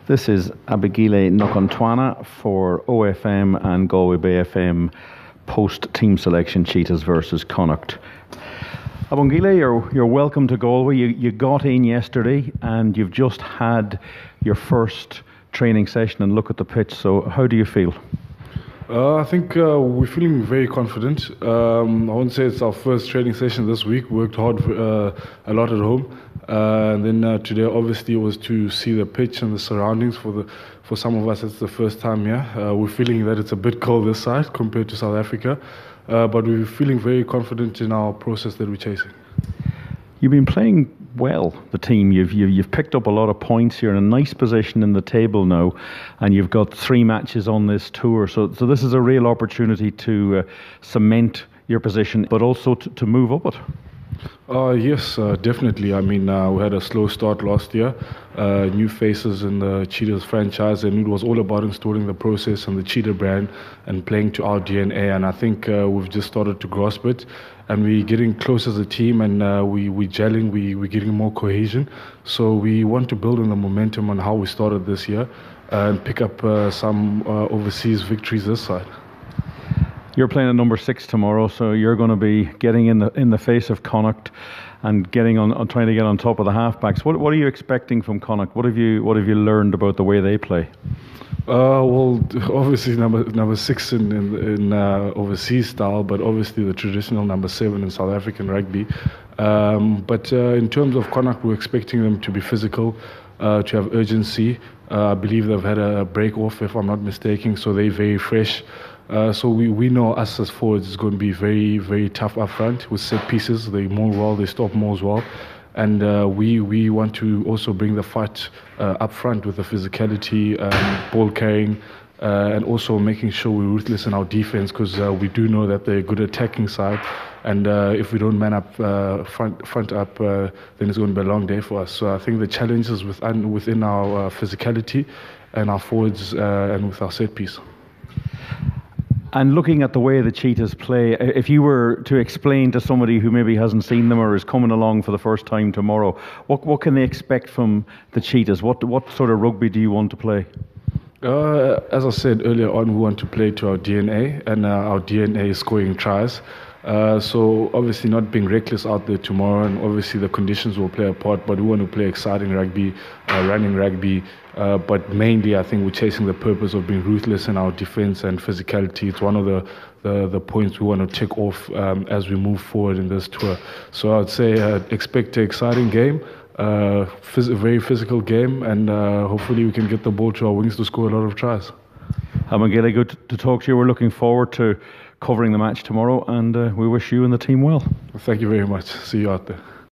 This is Abigile Nokontwana for OFM and Galway Bay FM post-team selection Cheetahs versus Connacht. Abigile, you're welcome to Galway. You got in yesterday and you've just had your first training session and look at the pitch. So how do you feel? I think we're feeling very confident. I won't say it's our first training session this week. We worked hard a lot at home. And then today obviously was to see the pitch and the surroundings. For some of us it's the first time here. We're feeling that it's a bit cold this side compared to South Africa. But we're feeling very confident in our process that we're chasing. You've been playing well, the team. You've picked up a lot of points. You're in a nice position in the table now, and you've got 3 matches on this tour. So this is a real opportunity to cement your position, but also to move up it. Yes, definitely. I mean, we had a slow start last year, new faces in the Cheetahs franchise, and it was all about installing the process and the Cheetah brand and playing to our DNA. And I think we've just started to grasp it, and we're getting close as a team, and we're gelling, we're getting more cohesion. So we want to build on the momentum on how we started this year and pick up some overseas victories this side. You're playing at number 6 tomorrow, so you're going to be getting in the face of Connacht and getting on trying to get on top of the halfbacks. What are you expecting from Connacht? What have you learned about the way they play? Well, obviously number 6 in overseas style, but obviously the traditional number 7 in South African rugby. But in terms of Connacht, we're expecting them to be physical, to have urgency. I believe they've had a break off, if I'm not mistaken, so they're very fresh. So we know us as forwards is going to be very, very tough up front with set pieces. They maul well, they stop more as well. And we want to also bring the fight up front with the physicality, ball carrying, and also making sure we're ruthless in our defense, because we do know that they're a good attacking side. And if we don't man up front up, then it's going to be a long day for us. So I think the challenge is within our physicality and our forwards and with our set piece. And looking at the way the Cheetahs play, if you were to explain to somebody who maybe hasn't seen them or is coming along for the first time tomorrow, what can they expect from the Cheetahs? What sort of rugby do you want to play? As I said earlier on, we want to play to our DNA, and our DNA is scoring tries. So obviously not being reckless out there tomorrow, and obviously the conditions will play a part, but we want to play exciting rugby, running rugby, but mainly I think we're chasing the purpose of being ruthless in our defense and physicality. It's one of the points we want to tick off as we move forward in this tour. So I'd say expect an exciting game, a very physical game, and hopefully we can get the ball to our wings to score a lot of tries. Abigile, good to talk to you. We're looking forward to covering the match tomorrow, and we wish you and the team well. Thank you very much. See you out there.